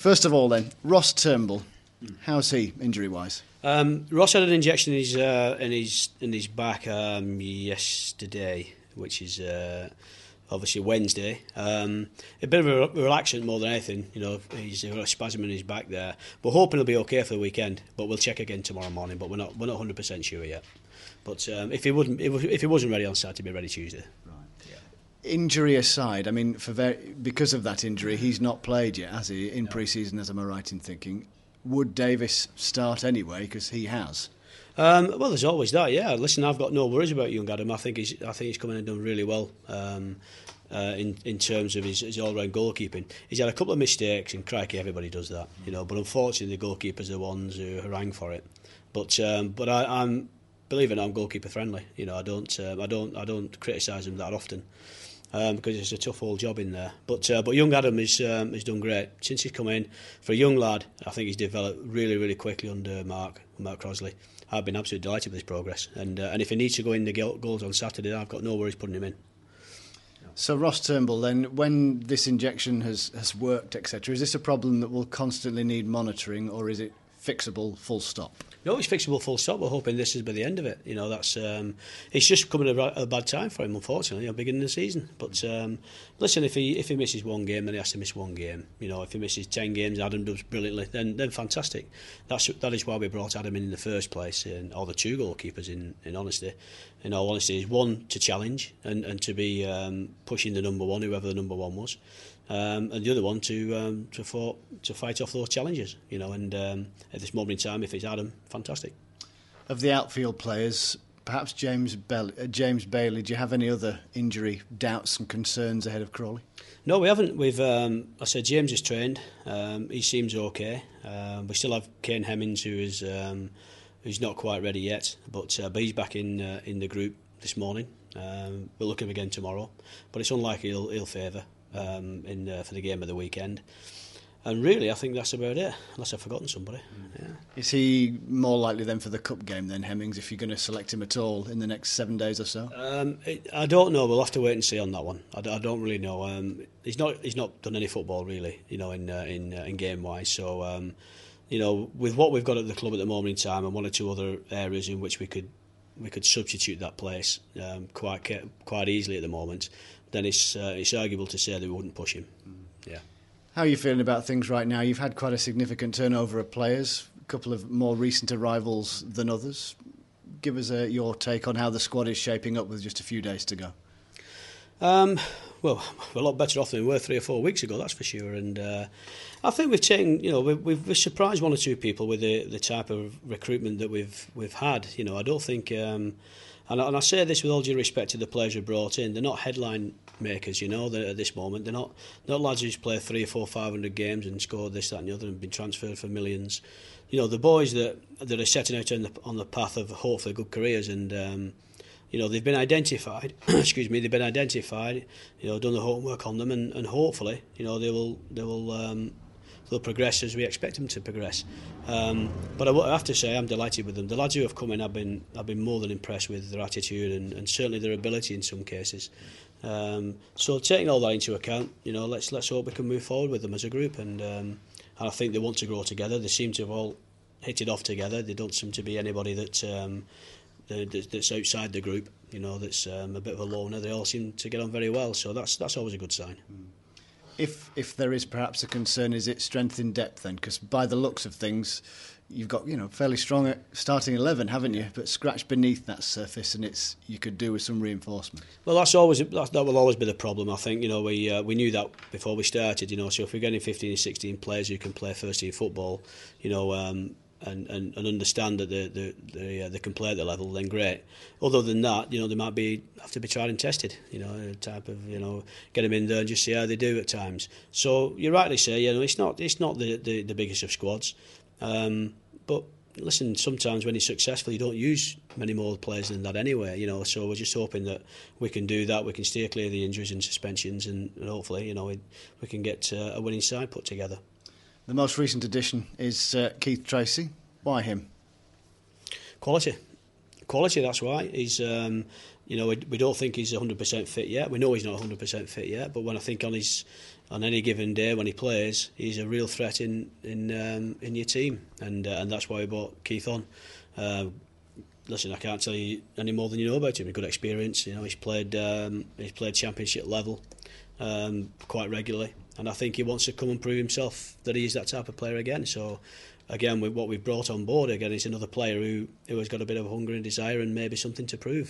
First of all, then, Ross Turnbull, how's he injury-wise? Ross had an injection in his back yesterday, which is obviously Wednesday. A bit of a relaxant more than anything. He's got a spasm in his back there. We're hoping he'll be okay for the weekend, but we'll check again tomorrow morning. But we're not 100% sure yet. But if he wasn't ready on Saturday, he'll be ready Tuesday. Right. Yeah. Injury aside, I mean, because of that injury, he's not played yet, has he? In pre-season, as am I right in thinking? Would Davis start anyway? Because he has. Well, there's always that. Yeah. Listen, I've got no worries about young Adam. I think he's come in and done really well in terms of his all-round goalkeeping. He's had a couple of mistakes, and crikey, everybody does that, But unfortunately, the goalkeepers are the ones who harangue for it. But I'm believe it or not, I'm goalkeeper friendly. I don't criticise him that often. Because it's a tough old job in there. But young Adam has done great since he's come in. For a young lad, I think he's developed really, really quickly under Mark Crosley. I've been absolutely delighted with his progress. And if he needs to go in the goals on Saturday, I've got no worries putting him in. So Ross Turnbull, then, when this injection has worked, etc., is this a problem that will constantly need monitoring, or is it fixable, full stop? No, it's fixable, full stop. We're hoping this is by the end of it. That's it's just coming at a bad time for him, unfortunately, beginning of the season. But listen, if he misses one game, then he has to miss one game. If he misses 10 games, Adam does brilliantly. Then fantastic. That is why we brought Adam in the first place, or the two goalkeepers. In honesty, is one to challenge and to be pushing the number one, whoever the number one was. And the other one to fight off those challenges, and at this moment in time, if it's Adam, fantastic. Of the outfield players, perhaps James Bailey, do you have any other injury doubts and concerns ahead of Crawley? No, we haven't. I said James is trained. He seems okay. We still have Kane Hemmings, who's not quite ready yet, but he's back in the group this morning. We'll look at him again tomorrow, but it's unlikely he'll favour for the game of the weekend. And really, I think that's about it, unless I've forgotten somebody. Yeah. Is he more likely then for the cup game then, Hemmings, if you're going to select him at all in the next 7 days or so? I don't know. We'll have to wait and see on that one. I don't really know. He's not done any football really, in game wise. So, with what we've got at the club at the moment in time, and one or two other areas in which we could substitute that place quite easily at the moment, then it's arguable to say that we wouldn't push him. Yeah. How are you feeling about things right now? You've had quite a significant turnover of players, a couple of more recent arrivals than others. Give us your take on how the squad is shaping up with just a few days to go. Well, we're a lot better off than we were 3 or 4 weeks ago, that's for sure. And I think we've taken, we've surprised one or two people with the type of recruitment that we've had. I don't think, and I say this with all due respect to the players we brought in, they're not headline makers, at this moment. They're not lads who's played 300, 400, 500 games and scored this, that and the other and been transferred for millions. The boys that are setting out on the path of hopefully good careers, and they've been identified. Excuse me, they've been identified. Done the homework on them, and hopefully, they'll progress as we expect them to progress. But I have to say, I'm delighted with them. The lads who have come in, I've been more than impressed with their attitude and certainly their ability in some cases. So taking all that into account, let's hope we can move forward with them as a group. And I think they want to grow together. They seem to have all hit it off together. There don't seem to be anybody that's outside the group. That's a bit of a loner. They all seem to get on very well. So that's always a good sign. If there is perhaps a concern, is it strength in depth then? Because by the looks of things, you've got fairly strong starting 11, haven't you? But scratch beneath that surface, and you could do with some reinforcement. Well, that will always be the problem. I think we knew that before we started. So if we're getting 15 or 16 players who can play first team football, and understand that they can play at the level, then great. Other than that, they might have to be tried and tested. Type of get them in there and just see how they do at times. So you rightly say, it's not the biggest of squads, but listen, sometimes when you're successful, you don't use many more players than that anyway. So we're just hoping that we can do that. We can steer clear of the injuries and suspensions, and hopefully, we can get a winning side put together. The most recent addition is Keith Tracy. Why him? Quality, that's why. He's, we don't think he's 100% fit yet. We know he's not 100% fit yet, but when I think on his on any given day when he plays, he's a real threat in your team, and that's why we brought Keith on. Listen, I can't tell you any more than you know about him. A good experience, he's played championship level quite regularly, and I think he wants to come and prove himself that he is that type of player again. So again, with what we've brought on board, again, is another player who has got a bit of hunger and desire and maybe something to prove.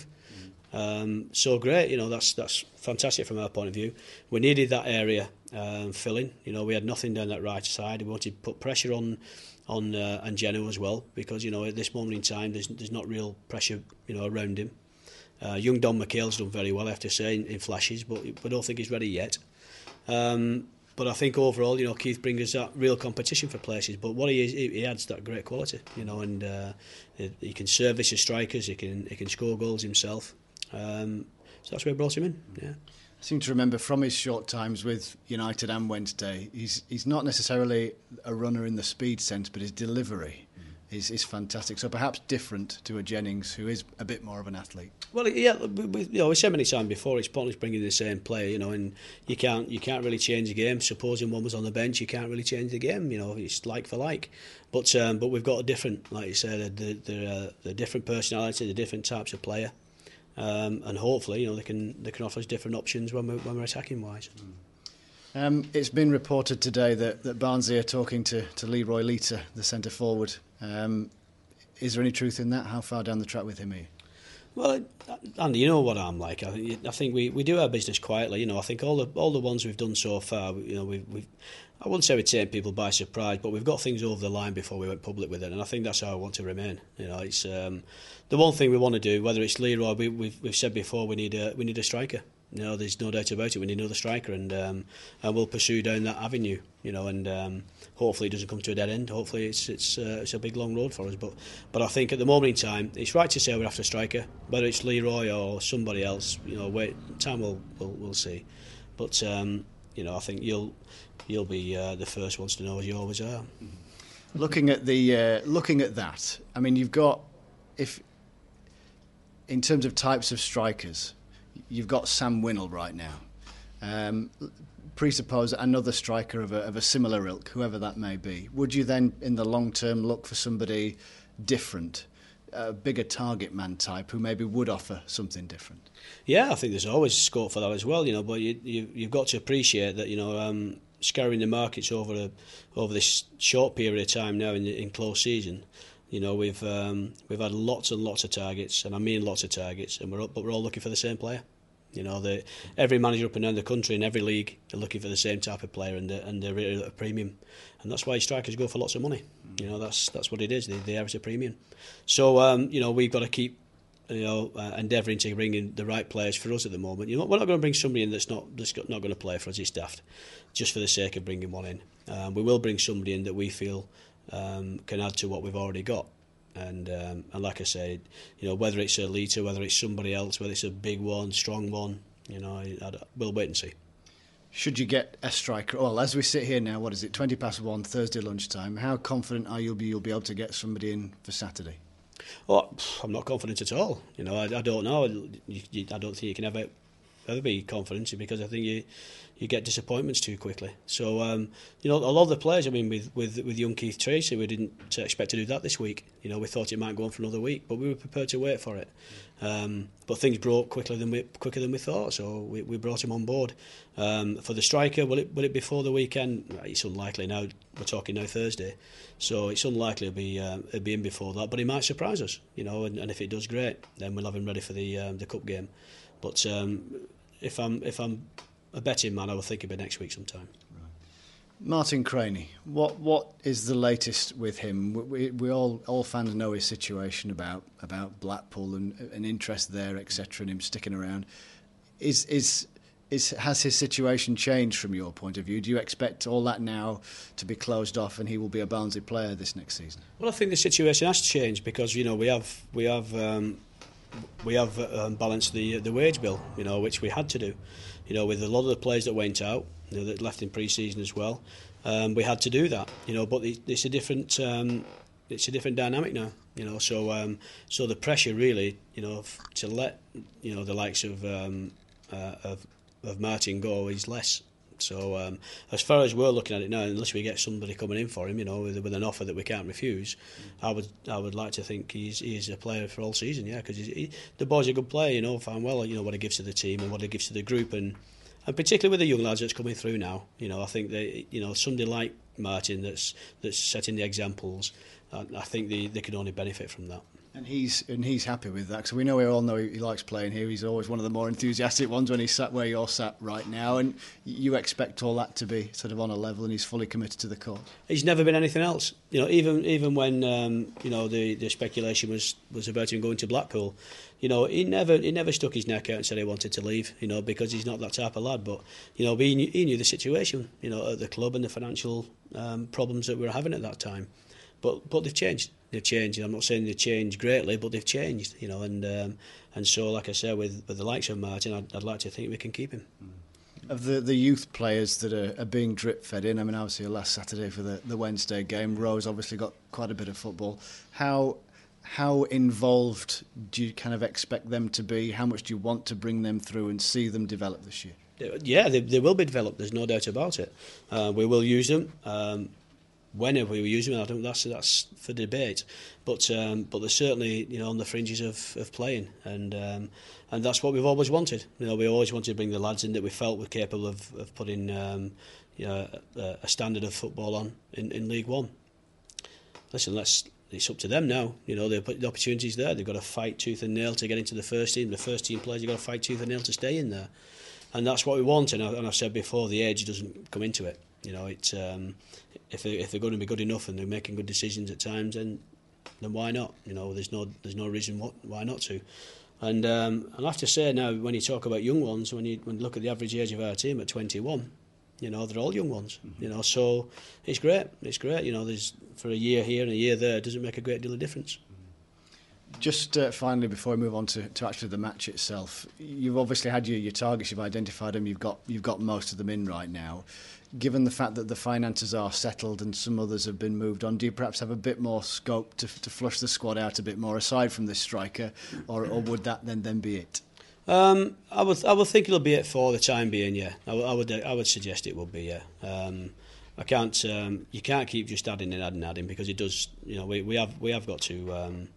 So great, that's fantastic from our point of view. We needed that area filling. We had nothing down that right side. We wanted to put pressure on Angeno as well, because at this moment in time there's not real pressure around him. Young Don McHale's done very well, I have to say, in flashes, but I don't think he's ready yet. But I think overall, Keith brings us that real competition for places. But what he is, he adds that great quality, and he can service his strikers, he can score goals himself. So that's why we brought him in. Yeah. I seem to remember from his short times with United and Wednesday, he's not necessarily a runner in the speed sense, but his delivery is fantastic. So perhaps different to a Jennings, who is a bit more of an athlete. Well, yeah, we said many times before, it's pointless bringing the same player, and you can't really change the game. Supposing one was on the bench, you can't really change the game. It's like for like. But we've got a different, like you said, the different personality, the different types of player. And hopefully, they can offer us different options when we're attacking wise. It's been reported today that Barnsley are talking to Leroy Lita, the centre forward. Is there any truth in that? How far down the track with him are you? Well, Andy, you know what I'm like. I think we do our business quietly. I think all the ones we've done so far, we've I wouldn't say we've taken people by surprise, but we've got things over the line before we went public with it, and I think that's how I want to remain. It's the one thing we want to do. Whether it's Leroy, we've said before, we need a striker. There's no doubt about it. We need another striker, and we'll pursue down that avenue. And hopefully it doesn't come to a dead end. Hopefully it's a big long road for us. But I think at the moment in time, it's right to say we're after a striker. Whether it's Leroy or somebody else, time we'll see. But I think you'll be the first ones to know, as you always are. Looking at that, I mean, you've got, if in terms of types of strikers, you've got Sam Winnell right now. Presuppose another striker of a similar ilk, whoever that may be. Would you then, in the long term, look for somebody different, a bigger target man type, who maybe would offer something different? Yeah, I think there's always scope for that as well. But you've got to appreciate that. Scouring the markets over this short period of time now in close season, we've had lots and lots of targets, and I mean lots of targets, and we're all looking for the same player. Every manager up and down the country in every league are looking for the same type of player, and they're really at a premium, and that's why strikers go for lots of money. That's what it is. They are at a premium. So we've got to keep endeavouring to bring in the right players for us at the moment. We're not going to bring somebody in that's not going to play for us. It's daft, just for the sake of bringing one in. We will bring somebody in that we feel can add to what we've already got. And like I said, whether it's a Lita, whether it's somebody else, whether it's a big one, strong one, we'll wait and see. Should you get a striker? Well, as we sit here now, what is it, 1:20 Thursday lunchtime? How confident are you'll be able to get somebody in for Saturday? Well, I'm not confident at all. I don't know. I don't think you can ever be confident, because I think you get disappointments too quickly. So a lot of the players, I mean, with young Keith Tracy, we didn't expect to do that this week. We thought it might go on for another week, but we were prepared to wait for it. But things broke quicker than we thought, so we brought him on board. For the striker, will it before the weekend? It's unlikely. Now we're talking now Thursday, so it's unlikely it'll be in before that. But he might surprise us, and if it does, great. Then we'll have him ready for the cup game. But if I'm a betting man, I will think it'll be next week sometime. Martin Craney, what is the latest with him? We all fans know his situation about Blackpool and interest there, etc., and him sticking around. Has his situation changed from your point of view? Do you expect all that now to be closed off and he will be a Barnsley player this next season? Well, I think the situation has changed because we have balanced the wage bill, which we had to do. With a lot of the players that went out, that left in pre-season as well, we had to do that. But it's a different dynamic now. So the pressure really, to let the likes of Martin go is less So as far as we're looking at it now, unless we get somebody coming in for him, with an offer that we can't refuse, I would like to think he's a player for all season, yeah, because the boy's a good player, fine well, what he gives to the team and what he gives to the group, and particularly with the young lads that's coming through now, I think they, somebody like Martin that's setting the examples, I think they can only benefit from that. And he's happy with that, because we all know he likes playing here. He's always one of the more enthusiastic ones when he's sat where you're sat right now, and you expect all that to be sort of on a level, and he's fully committed to the cause. He's never been anything else. Even when the speculation was about him going to Blackpool, he never stuck his neck out and said he wanted to leave, because he's not that type of lad. But he knew the situation, at the club and the financial problems that we were having at that time. But they've changed. They've changed. I'm not saying they've changed greatly, but they've changed. And so, like I said, with the likes of Martin, I'd like to think we can keep him. Of the youth players that are being drip fed in, I mean, obviously last Saturday for the Wednesday game, Rose obviously got quite a bit of football. How involved do you kind of expect them to be? How much do you want to bring them through and see them develop this year? Yeah, they will be developed. There's no doubt about it. We will use them. Whenever we use them, I don't. That's for debate. But they're certainly on the fringes of playing, and that's what we've always wanted. We always wanted to bring the lads in that we felt were capable of putting a standard of football on in League One. Listen, it's up to them now. The opportunity's there. They've got to fight tooth and nail to get into the first team. The first team players have got to fight tooth and nail to stay in there, and that's what we want. And I've said before, the age doesn't come into it. If they're going to be good enough and they're making good decisions at times, then why not? There's no reason why not to. And I'll have to say now, when you talk about young ones, when you look at the average age of our team at 21, they're all young ones. Mm-hmm. So it's great. It's great. There's for a year here and a year there, it doesn't make a great deal of difference. Just finally, before we move on to actually the match itself, you've obviously had your targets, you've identified them, you've got most of them in right now. Given the fact that the finances are settled and some others have been moved on, do you perhaps have a bit more scope to flush the squad out a bit more, aside from this striker, or would that then be it? I would think it'll be it for the time being. Yeah, I would suggest it will be. Yeah. I can't. You can't keep just adding and adding because it does. We have got to.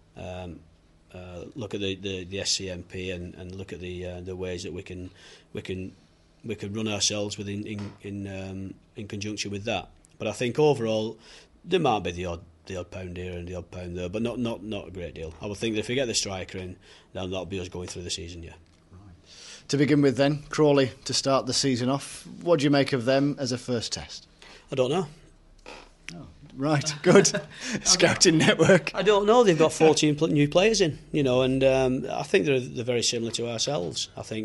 Look at the SCMP and look at the ways that we can run ourselves in conjunction with that. But I think overall there might be the odd pound here and the odd pound there, but not a great deal. I would think that if we get the striker in, then that'll be us going through the season. Yeah. Right. To begin with, then Crawley to start the season off. What do you make of them as a first test? I don't know. Right, good. Scouting network. I don't know. They've got 14 new players in, and I think they're very similar to ourselves. I think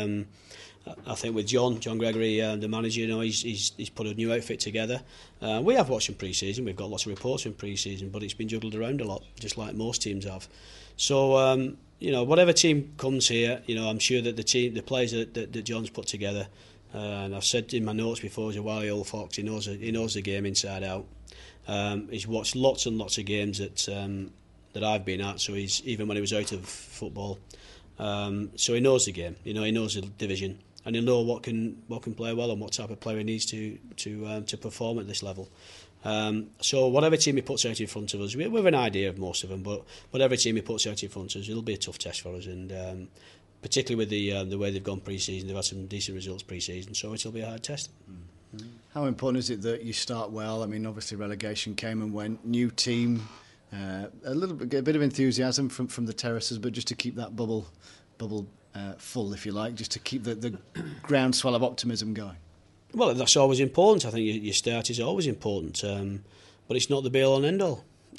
with John Gregory, the manager, he's put a new outfit together. We have watched him pre-season. We've got lots of reports from pre-season, but it's been juggled around a lot, just like most teams have. So whatever team comes here, I'm sure that the players that John's put together. And I've said in my notes before, he's a wily old fox. He knows the game inside out. He's watched lots and lots of games that I've been at. So he's even when he was out of football, so he knows the game. He knows the division, and he'll know what can play well and what type of player he needs to perform at this level. So whatever team he puts out in front of us, we have an idea of most of them, but whatever team he puts out in front of us, it'll be a tough test for us. And particularly with the way they've gone pre-season, they've had some decent results pre-season, so it'll be a hard test. How important is it that you start well? I mean, obviously relegation came and went, new team, a bit of enthusiasm from the terraces, but just to keep that bubble full, if you like, just to keep the groundswell of optimism going. Well, that's always important. I think your start is always important, but it's not the be-all and end-all.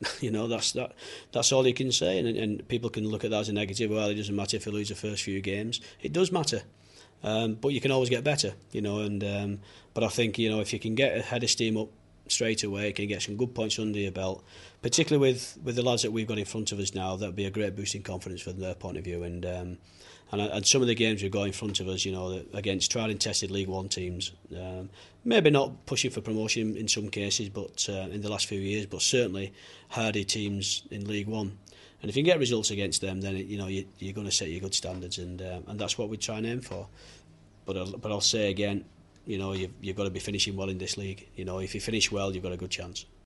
That's all you can say, and people can look at that as a negative. Well, it doesn't matter if you lose the first few games. It does matter, but you can always get better, But I think if you can get a head of steam up straight away, you can get some good points under your belt, particularly with the lads that we've got in front of us now. That'll be a great boost in confidence from their point of view, and some of the games we've got in front of us, against tried and tested League One teams, maybe not pushing for promotion in some cases, but in the last few years, but certainly hardy teams in League One. And if you can get results against them, then you're going to set your good standards, and that's what we try and aim for. But I'll say again, you know, you've got to be finishing well in this league. You know, if you finish well, you've got a good chance.